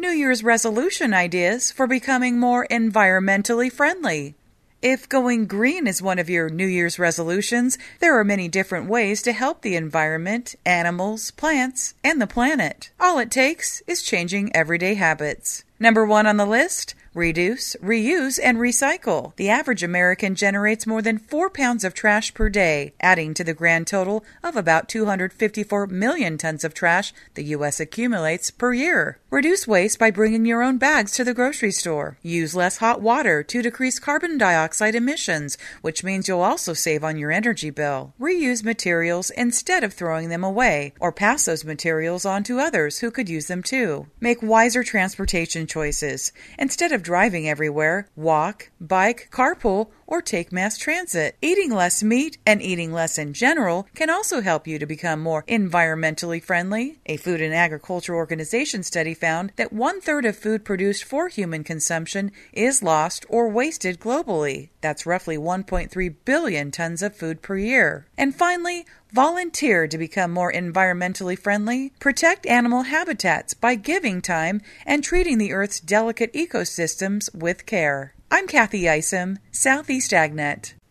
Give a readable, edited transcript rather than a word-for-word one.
New Year's resolution ideas for becoming more environmentally friendly. If going green is one of your New Year's resolutions, there are many different ways to help the environment, animals, plants, and the planet. All it takes is changing everyday habits. Number 1 on the list, reduce, reuse, and recycle. The average American generates more than 4 pounds of trash per day, adding to the grand total of about 254 million tons of trash the U.S. accumulates per year. Reduce waste by bringing your own bags to the grocery store. Use less hot water to decrease carbon dioxide emissions, which means you'll also save on your energy bill. Reuse materials instead of throwing them away, or pass those materials on to others who could use them too. Make wiser transportation choices. Instead of driving everywhere, walk, bike, carpool, or take mass transit. Eating less meat and eating less in general can also help you to become more environmentally friendly. A Food and Agriculture Organization study found that 1/3 of food produced for human consumption is lost or wasted globally. That's roughly 1.3 billion tons of food per year. And finally, volunteer to become more environmentally friendly. Protect animal habitats by giving time and treating the Earth's delicate ecosystems with care. I'm Kathy Isom, Southeast AgNet.